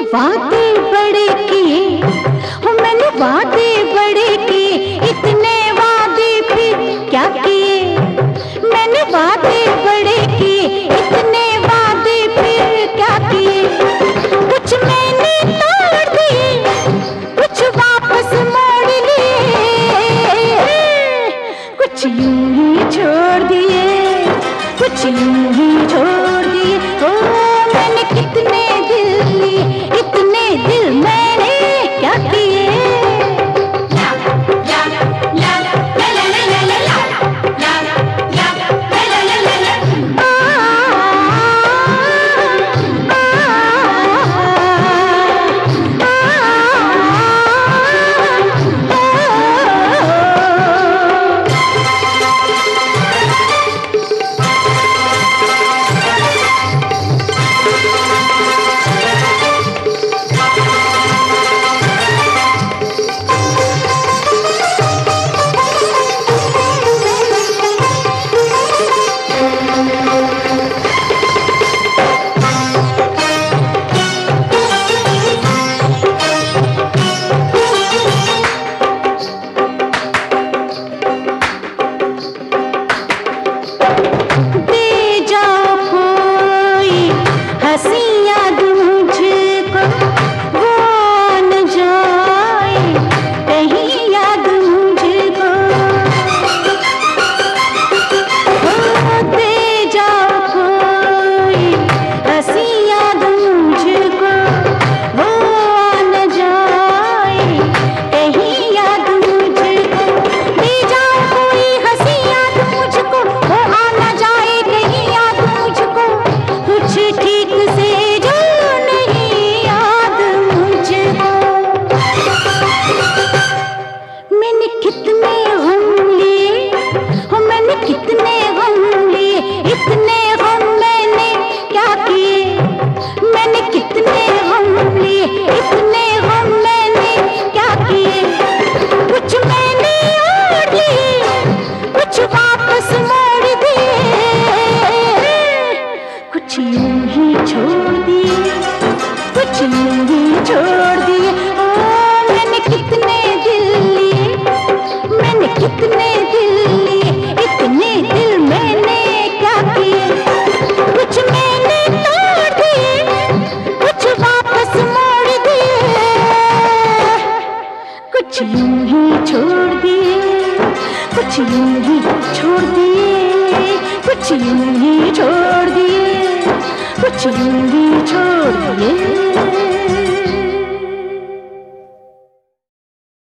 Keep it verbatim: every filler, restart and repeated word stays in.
वादे बड़े किए हो, मैंने वादे बड़े किए, इतने वादे फिर क्या किए। मैंने वादे बड़े किए, इतने वादे फिर क्या किए। कुछ मैंने तोड़ दिए, कुछ वापस मोड़ लिए, कुछ यूं ही छोड़ दिए, कुछ यूं ही छोड़ दिए। ओ मैंने कितने दिल लिए, इतने दिल मैंने क्या किए। छोड़ दिए। ओ मैंने कितने दिल लिए, मैंने कितने दिल लिए, इतने दिल मैंने क्या किए। कुछ मैंने तोड़ दिए, कुछ वापस मोड़ दिए, कुछ यूं ही छोड़ दिए, कुछ यूं ही छोड़ दिए।